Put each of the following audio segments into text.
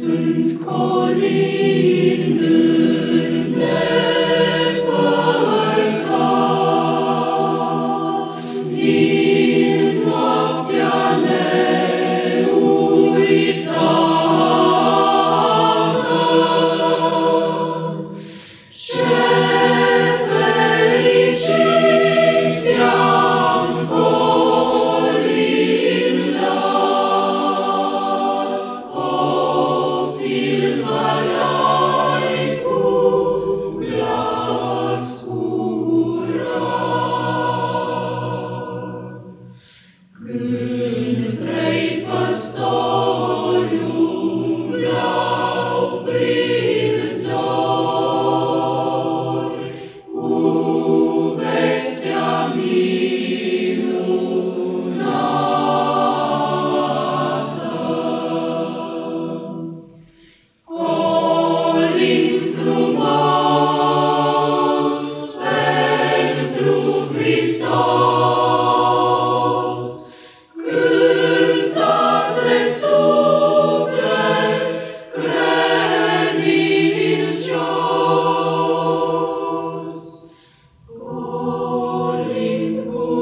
Sunt colind îndepărtat, din noaptea neuitată. Ce fericit te-am colindat, copil mărai cu glas curat. Când trei păstori umblau prin zori, cu vestea minunată. Colind frumos pentru Hristos, cântă-te suflet credincios. Colind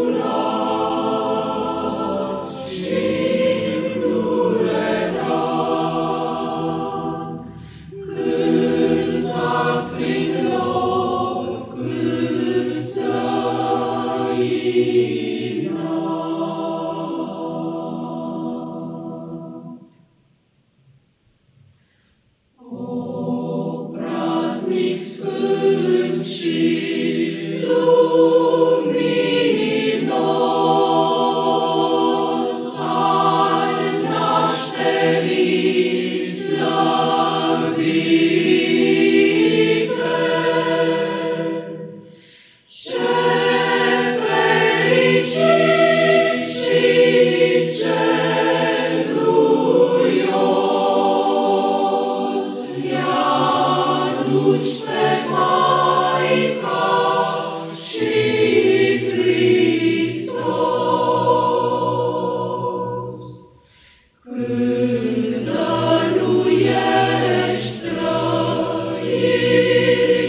curat și îndurerat, cântat prin locuri străinat. O praznic sfânt și luminos al nașterii slăvite, ce fericit și ce duios ne-aduci pe Maica și Hristos. Când dăruiești trăiri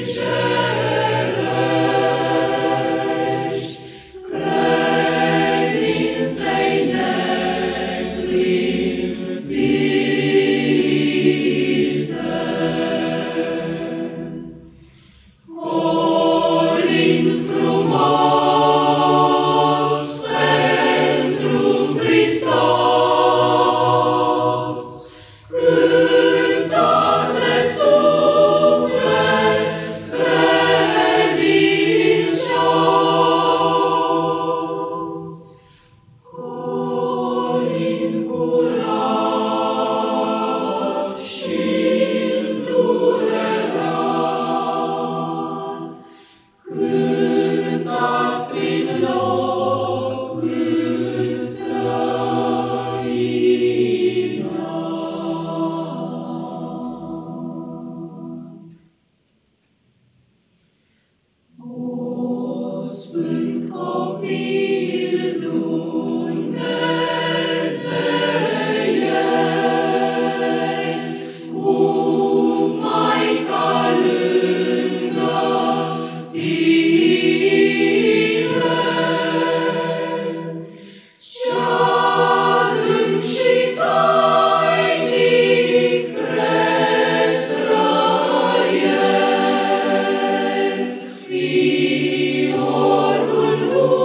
cerești, credinței neclintite. Colind frumos pentru Hristos, cântă-te suflet credincios. Colind curat și îndurerat, cântat prin locuri străinat. O sfânt copil dumnezeiesc, cu Maica lângă tine, ce-adânc și tainic retrăiesc fiorul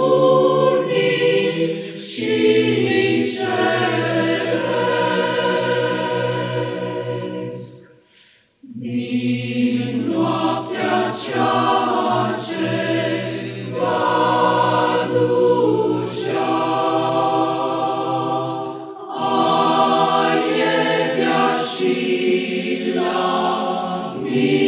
unic și ceresc. Din noaptea cea ce va ducea aievea și la mine,